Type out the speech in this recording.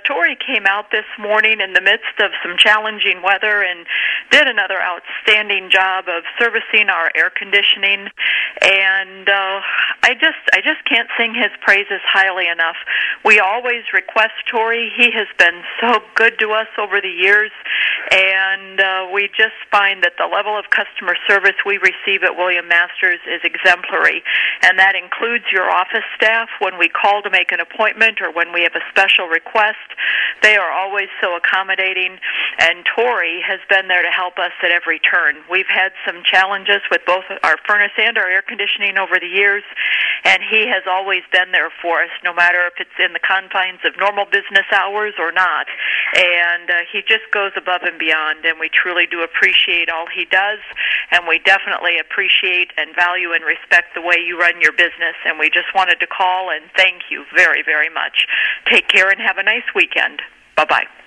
Tori came out this morning in the midst of some challenging weather and did another outstanding job of servicing our air conditioning. And I just can't sing his praises highly enough. We always request Tori. He has been so good to us over the years, and we just find that the level of customer service we receive at William Masters is exemplary, and that includes your office staff. When we call to make an appointment or when we have a special request, they are always so accommodating, and Tori has been there to help us at every turn. We've had some challenges with both our furnace and our air conditioning over the years, and he has always been there for us, no matter if it's in the confines of normal business hours or not. And he just goes above and beyond, and we truly do appreciate all he does, and we definitely appreciate and value and respect the way you run your business, and we just wanted to call and thank you very, very much. Take care and have a nice weekend. Bye-bye.